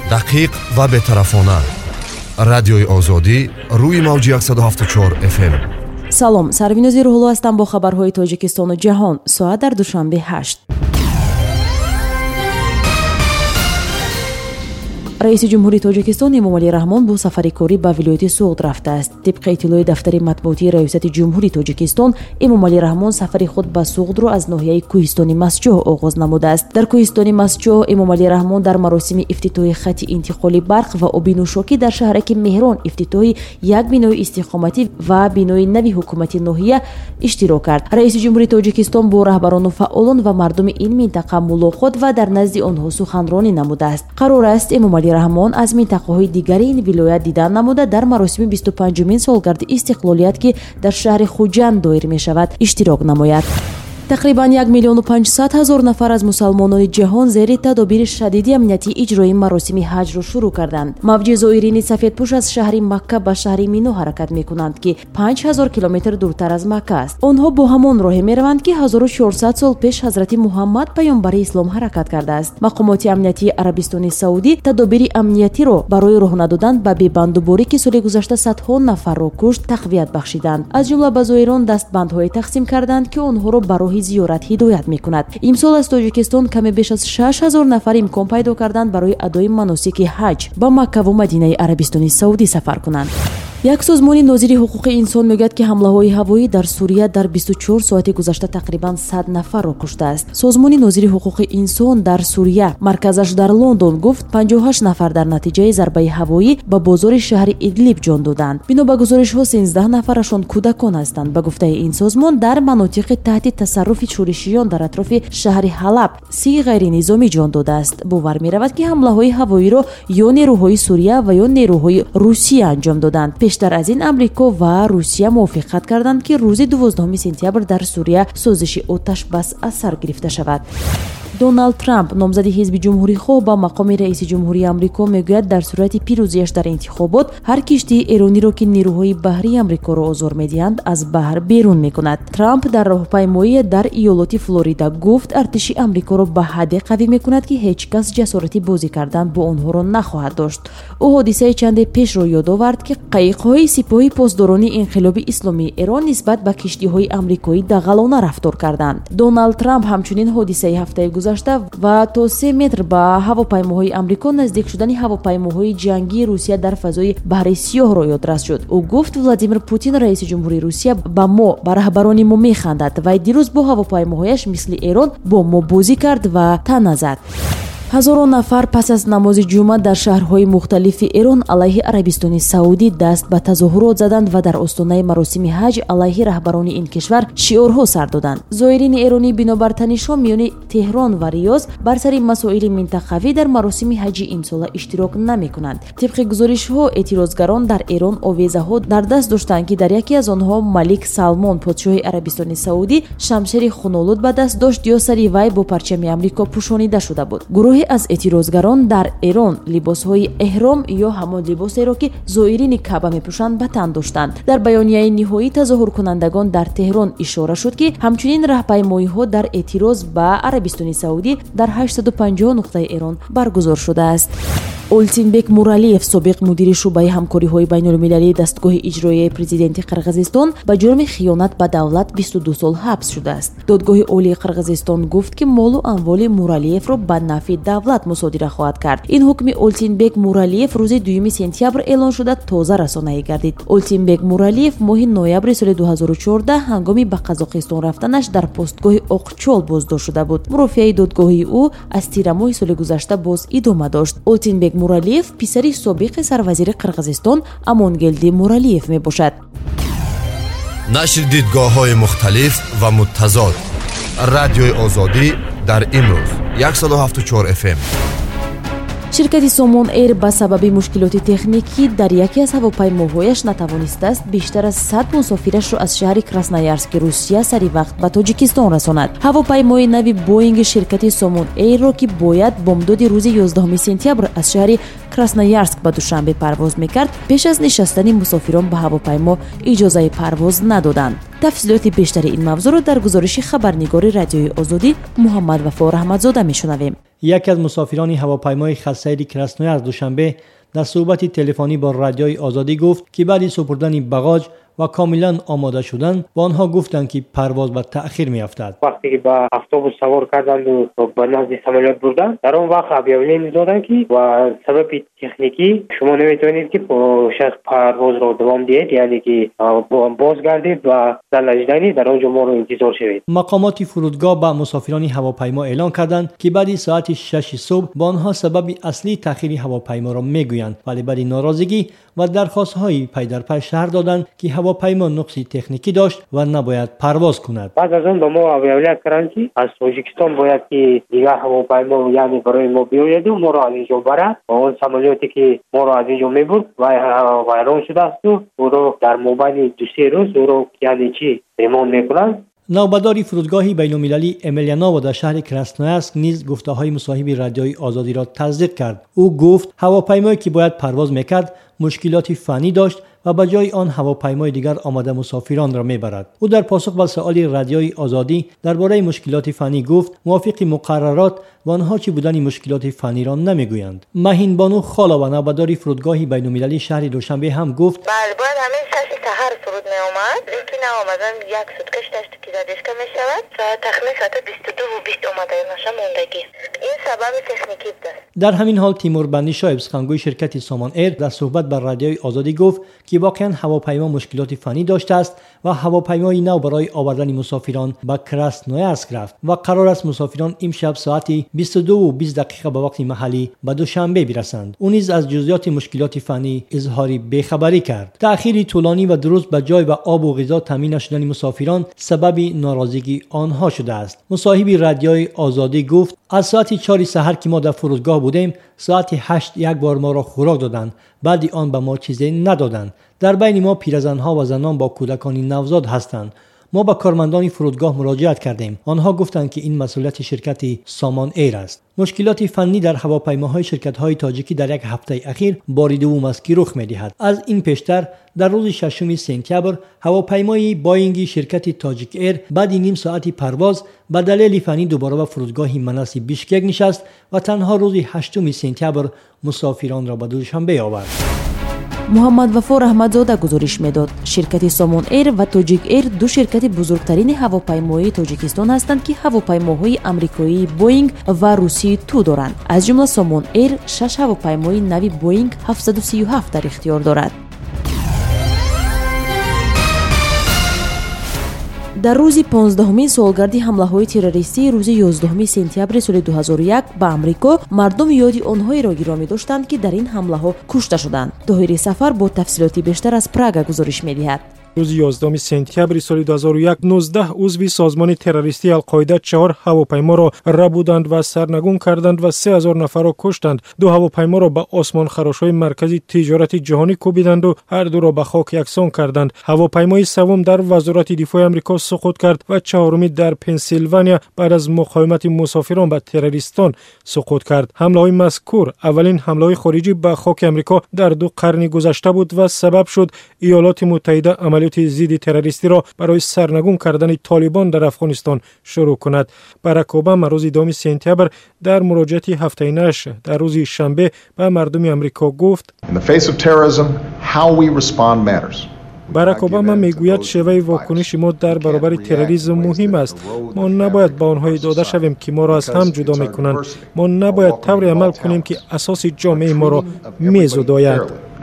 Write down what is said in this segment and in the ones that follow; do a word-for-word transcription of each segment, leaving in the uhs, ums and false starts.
دقیق و بطرفانه. رادیوی آزادی روی موج صد و هفتاد و چهار اف ام. سلام، سروینوزی روحلو هستم با خبرهای تاجیکستان و جهان. ساعت در دوشنبه هشت. رئیس جمهوری تاجیکستان امامعلی رحمان با سفر کاری به ولایت سوغد رفته است. طبق اطلاع دفتر مطبوعاتی ریاست جمهوری تاجیکستان، امامعلی رحمان سفر خود به سوغد را از ناحیه کوهستان مسجوح آغاز نموده است. در کوهستان مسجوح امامعلی رحمان در مراسم افتتاح خط انتقال برق و آب نوشاکی در شهرک مهران افتتاح یک بنای استقامتی و بنای نوی حکومتی ناحیه اشتراک کرد. رئیس جمهوری تاجیکستان با رهبران و فعالان و مردم این منطقه ملاقات و در نزد آنها سخنرانی نموده است. قرار است امامعلی رحمان از منطقه‌های دیگر این ولایت دیدن نموده در مراسم بیست و پنجمین سالگرد استقلالیت که در شهر خوجند دایر می شود اشتراک نماید. تقریبا یک میلیون و پانصد هزار نفر از مسلمانان جهان زیر تدابیر شدید امنیتی اجرای مراسم حج را شروع کردند. موج زائرین سفیدپوش از شهر مکه به شهر مینا حرکت میکنند که پنج هزار کیلومتر دورتر از مکه است. آنها با همان راه میروند که هزار و چهارصد سال پیش حضرت محمد پیامبر اسلام حرکت کرده است. مقامات امنیتی عربستان سعودی تدابیر امنیتی را برای راه ندادن به ببندوباری که سال گذشته صدها نفر را کشت تقویت بخشیدند. از جمله به زائران دستبندهای تقسیم کردند که آنها را برای زیارت هدایت میکند. امسال از تاجیکستان کمی بیش از شش هزار نفر امکان پیدا کردند برای ادای مناسک حج به مکه و مدینه عربستان سعودی سفر کنند. یک سازمان ناظر حقوق انسان میگوید که حمله‌های هوایی در سوریه در بیست و چهار ساعت گذشته تقریبا صد نفر را کشته است. سازمان ناظر حقوق انسان در سوریه مرکزش در لندن گفت پنجاه و هشت نفر در نتیجه ضربه هوایی به بازار شهر ادلیب جان دادند. بنا به گزارش‌ها سیزده نفرشان کودکان هستند. به گفته این سازمان در مناطق تحت تصرف شورشیان در اطراف شهر حلب سی غیر نظامی جان داده است. باور می‌رود که حمله‌های هوایی را یا نیروهای سوریه و یا نیروهای روسیه انجام دادند. بیشتر از این امریکا و روسیه موافقت کردند که روز دوازدهم سپتامبر در سوریه سازش آتش بس از سر گرفته شود. دونالد ترامپ نامزد حزب جمهوری خواه با مقام رئیس جمهوری آمریکا میگوید در صورت پیروزیش در انتخابات هر کشتی ایرانی را که نیروهای بحری آمریکا را آزار میدهند از بحر بیرون میکند. ترامپ در راهپیمایی در ایالات فلوریدا گفت ارتش آمریکا را به حد قوی میکند که هیچ کس جسارتی بازی کردن با آنها را نخواهد داشت. او حادثه چند پیش را یاد آورد که قایق‌های سپاه پاسداران انقلاب اسلامی ایران نسبت به کشتی‌های آمریکایی دغلانه رفتار کردند. دونالد ترامپ همچنین حادثه هفته گذشته و تا سه متر به هواپیماهای آمریکا نزدیک شدن هواپیماهای جنگی روسیه در فضای بحر سیاه را یادرس شد. او گفت ولادیمیر پوتین رئیس جمهوری روسیه با ما به رهبران ما میخندد و دیروز با هواپیماهایش مثل ایران با ما بازی کرد و تن زد. هزاران نفر پس از نماز جمعه در شهرهای مختلف ایران علیه عربستان سعودی دست به تظاهرات زدند و در آستانه مراسم حج علیه رهبران این کشور شعارها سر دادند. زائرین ایرانی بنابر تنش‌ها میان تهران و ریاض بر سر مسائل منطقوی در مراسم حج امسال اشتراک نمی‌کنند. طبق گزارش‌ها اعتراضگران در ایران آویزه‌ها در دست داشتند که در یکی از آنها ملک سلمان پادشاه عربستان سعودی شمشیر خونالود به دست داشت یا سر وی با پرچم آمریکا پوشانیده شده بود. گروه از اعتراضگران در ایران لباسهای احرام یا همان لباسی را که زائرین کعبه میپوشند به تن داشتند. در بیانیه نهایی تظاهر کنندگان در تهران اشاره شد که همچنین راهپیمایی‌ها در اعتراض به عربستان سعودی در هشتصد و پنجاه نقطه ایران برگزار شده است. اولتینبک مورالیف سابق مدیر شعبه همکاری‌های بین‌المللی دستگاه اجرایی پرزیدنت قرقیزستان به جرم خیانت به دولت بیست و دو سال حبس شده است. دادگاه عالی قرقیزستان گفت که مال و اموال مورالیف را به نفع دولت مصادره خواهد کرد. این حکم اولتینبک مورالیف روز دوم سپتامبر اعلان شده تازه رسانه‌ای گردید. اولتینبک مورالیف ماه نوامبر سال دو هزار و چهارده هنگامی به قزاقستان رفتنش در پستگاه اقچال بازداشت شده بود. مرافعه دادگاهی او از تیر ماه سال گذشته باز ادامه داشت. اولتینبک مورالیف پسری سابق سروزیر قرقیزستان امانگلدی مورالیف می باشد. نشر دیدگاه‌های مختلف و متضاد. رادیوی آزادی در امروز صد و هفتاد و چهار اف ام. شرکت سومون ایر به سبب مشکلات تکنیکی در یکی از هواپیماهایش نتوانسته است بیشتر از صد مسافرش را از شهر کراسنویارسک روسیه سری وقت به تاجیکستان رساند. هواپیمای نوی بوینگ شرکت سومون ایر را که باید بامداد روز یازدهم سپتامبر از شهر کراسنویارسک به دوشنبه پرواز میکرد، پیش از نشستن مسافران به هواپیما اجازه پرواز ندادند. تفصیلات بیشتر این موضوع را در گزارش خبرنگار رادیوی آزادی محمد وفا رحمتزاده میشنویم. یکی از مسافران هواپیمای خط‌سیر کراسنویار از دوشنبه در صحبت تلفنی با رادیوی آزادی گفت که بعد سپردن باگاج و کاملا آماده شدن با آنها گفتند که پرواز به تأخیر می‌افتد. وقتی که به اتوبوس سوار کردند و به نزد سمالات بردند، در اون وقت ابیاولی دادند که و سبب تکنیکی شما نمیتونید که شخص پرواز را دوام دهید، یعنی که بازگردید و در لجدنی در اونجا ما رو انتظار شوید. مقامات فرودگاه به مسافران هواپیما اعلان کردند که بعد ساعت شش صبح با آنها سبب اصلی تأخیر هواپیما را میگویند، ولی بعد ناراضگی و درخواست‌های پی در پی شهر دادند که هواپیما نقصی تکنیکی داشت و نباید پرواز کند. بعد از اون به ما اولویت کردند که از تاجیکستان باید که دیگر هواپیما یعنی برای ما بیاید و ما را از اینجا برد و اون سمالیاتی که ما را از اینجا میبرد و ویران شده است و او را در مابین دو سه روز او را یعنی چی ریمان میکنند. نوبداری فرودگاه بین‌المللی امیلیانوو در شهر کراسنویارسک نیز گفته‌های مصاحب رادیوی آزادی را تصدیق کرد. او گفت هواپیمایی که باید پرواز میکرد مشکلات فنی داشت و به جای آن هواپیمای دیگر آماده مسافران را میبرد. او در پاسخ به سؤال رادیوی آزادی درباره مشکلات فنی گفت موافق مقررات و آنها چی بودن مشکلات فنی را نمیگویند. مهین بانو خالا و نوبداری فرودگاه بین‌المللی شهر دوشنبه هم گفت بله باید همین ساعت سحر فرود می آمد، لیکن آمدن یک سوتکش داشت که زدشکه می شود ساعت تخمین ساعت بیست و دو و بیست آمده نشه موندگی. این سبب تکنیکی بود. در همین حال تیمور بندی شایب سخنگوی شرکت سامان ایر در صحبت با رادیوی آزادی گفت که واقعا هواپیما مشکلات فنی داشته است و هواپیمای نو برای آوردن مسافران به کراسنویارسک رفت و قرار است مسافران امشب ساعت بیست و دو و بیست دقیقه به وقت محلی به دوشنبه برسند. او نیز از جزئیات مشکلات فنی اظهار بیخبری کرد. تأخیر طولانی و درست به جای و آب و غذا تامین نشدن مسافران سبب ناراضگی آنها شده است. مصاحب رادیوی آزادی گفت از ساعت چهار سحر که ما در فرودگاه بودیم ساعت هشت یک بار ما را خوراک دادند، بعد آن به ما چیزی ندادند. در بین ما پیرزنها و زنان با کودکان نوزاد هستند. ما با کارمندان فرودگاه مراجعت کردیم. آنها گفتند که این مسئولیت شرکت سامان ایر است. مشکلات فنی در هواپیماهای شرکت‌های تاجیکی در یک هفته اخیر بار دوم است که رخ می‌دهد. از این پیشتر در روز ششم سپتامبر هواپیمای بوئینگ شرکت تاجیک ایر بعد نیم ساعتی پرواز به دلیل فنی دوباره به فرودگاه مناس بیشکک نشست و تنها روز هشتم سپتامبر مسافران را به دوشنبه آورد. محمد وفا رحمتزاده گزارش میداد شرکت سامان ایر و تاجیک ایر دو شرکت بزرگترین هواپیمایی تاجیکستان هستند که هواپیماهای آمریکایی بوئینگ و روسی تو دارند. از جمله سامان ایر شش هواپیمای نوی بوئینگ هفتصد و سی و هفت در اختیار دارد. در روز پانزدهمین سالگردی حمله‌های تروریستی روز یازدهم سپتامبر سال دو هزار و یک به آمریکا مردم یادی آنهایی را گرامی داشتند که در این حمله‌ها کشته شدند. طاهر سفر با تفصیلات بیشتر از پراگ گزارش می‌دهد. روز یازدهم سپتامبر سال دو هزار و یک نوزده عضو سازمان تروریستی القاعده چهار هواپیما را ربودند و سرنگون کردند و سه هزار نفر را کشتند. دو هواپیما را به آسمان خراش‌های مرکزی تجارت جهانی کوبیدند و هر دو را به خاک یکسان کردند. هواپیمای سوم در وزارت دفاع آمریکا سقوط کرد و چهارمی در پنسیلوانیا بعد از مقاومت مسافران به تروریستان سقوط کرد. حمله‌های مذکور اولین حمله‌های خارجی به خاک آمریکا در دو قرن گذشته بود و سبب شد ایالات متحده عملیات ضد تروریستی را برای سرنگون کردن طالبان در افغانستان شروع کند. باراک اوباما روز دوم سپتامبر در مراجعه هفته‌ایش در روز شنبه به مردم آمریکا گفت باراک اوباما میگوید شیوه واکنش ما در برابر تروریسم مهم است. ما نباید با آنها داده شویم که ما را از هم جدا میکنند. ما نباید طوری عمل کنیم که اساس جامعه ما را میزداید.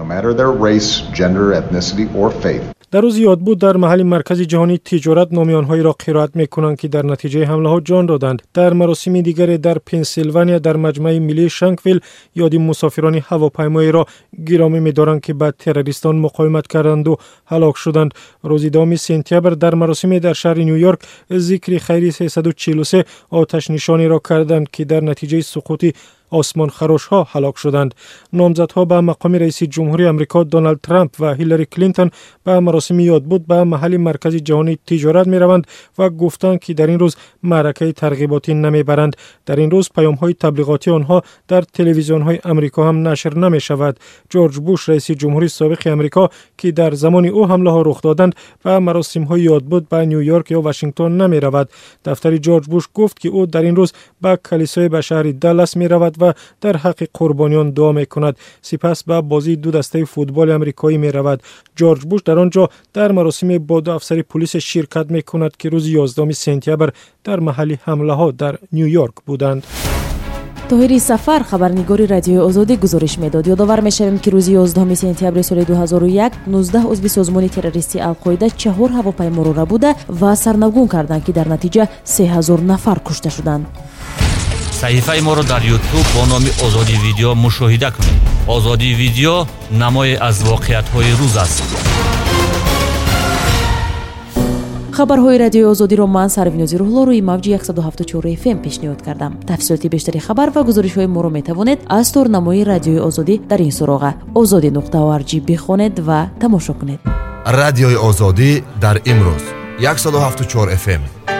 در روز یاد بود در محل مرکز جهانی تجارت نامی آنهایی را قرائت میکنند که در نتیجه حمله ها جان دادند. در مراسم دیگری در پنسیلوانیا در مجمع ملی شانکویل یادی مسافران هواپیمایی را گرامی می‌دارند که به تروریستان مقاومت کردند و هلاک شدند. روز دوم سپتامبر در مراسم در شهر نیویورک ذکر خیری سیصد و چهل و سه آتش نشانی را کردند که در نتیجه سقوط آسمان خراش ها هلاک شدند. نامزدها به مقام رئیس جمهوری آمریکا دونالد ترامپ و هیلاری کلینتون به مراسم یادبود به محل مرکز جهانی تجارت می روند و گفتند که در این روز معرکه ترغیباتی نمی برند. در این روز پیام های تبلیغاتی آنها در تلویزیون های آمریکا هم نشر نمی شود. جورج بوش رئیس جمهوری سابق آمریکا که در زمان او حمله ها رخ دادند به مراسم های یادبود به نیویورک یا واشنگتن نمی رود. دفتر جورج بوش گفت که او در این روز به کلیسای به شهر دالاس می رود و در حق قربانیان دعا می کند. سپس به بازی دو دسته فوتبال آمریکایی می رود. جورج بوش در آنجا در مراسم با دو افسر پلیس شرکت می کند که روز یازدهم سپتامبر در محل حمله ها در نیویورک بودند. طاهری سفر خبرنگاری رادیوی آزادی گزارش میداد. یادآور میشویم که روز یازدهم سپتامبر سال دو هزار و یک نوزده عضو سازمان تروریستی القاعده چهار هواپیما را ربوده و سرنگون کردند که در نتیجه سه هزار نفر کشته شدند. صحیفه ما را در یوتیوب با نام آزادی ویدیو مشاهده کنید. آزادی ویدیو نمای از واقعیت‌های روز است. خبرهای رادیوی آزادی را من سروینازی روحلا روی موج صد و هفتاد و چهار اف ام پیشنهاد کردم. تفصیلات بیشتری خبر و گزارش‌های ما را می‌توانید از تورنمای رادیوی آزادی در این سراغ آزادی نقطه او ار جی بخوانید و تماشا کنید. رادیوی آزادی در امروز صد و هفتاد و چهار اف ام.